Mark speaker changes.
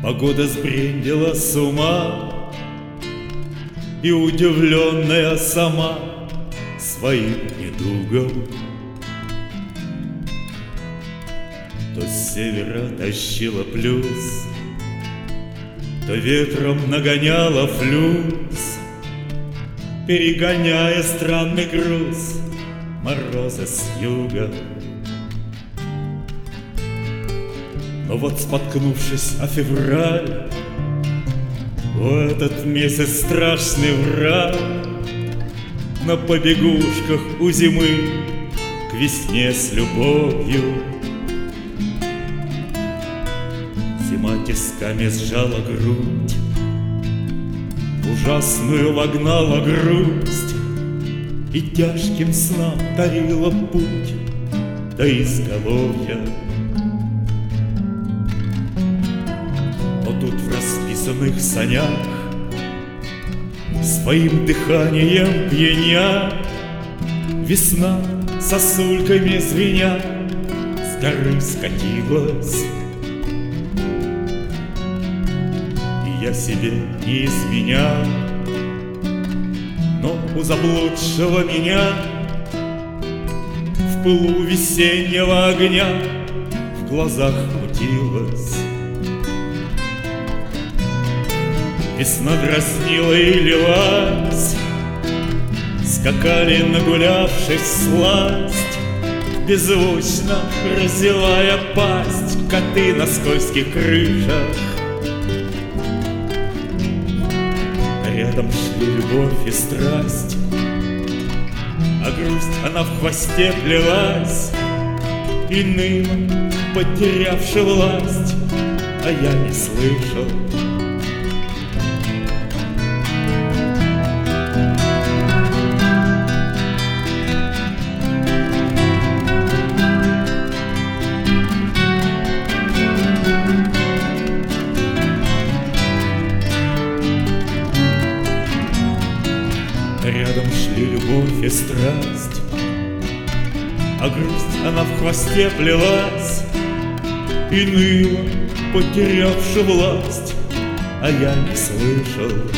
Speaker 1: Погода сбрендила с ума, и удивленная сама своим недугом, то с севера тащила плюс, то ветром нагоняла флюс, перегоняя странный груз мороза с юга. Но вот, споткнувшись о февраль, в этот месяц страшный враг, на побегушках у зимы к весне с любовью. Зима тисками сжала грудь, ужасную вогнала грусть, и тяжким снам тарила путь до изголовья. Но тут в расписанных санях, своим дыханием пьяня, весна сосульками звеня с горы скатилась. И я себе не изменял, но у заблудшего меня в пылу весеннего огня в глазах мутилось. Весна дразнила и лилась, скакали, нагулявшись, сласть, беззвучно разевая пасть коты на скользких крышах. Рядом шли любовь и страсть, а грусть она в хвосте плелась, и ныла, потерявши власть, а я не слышал. Рядом шли любовь и страсть, а грусть она в хвосте плелась, и ныла, потерявши власть, а я не слышал.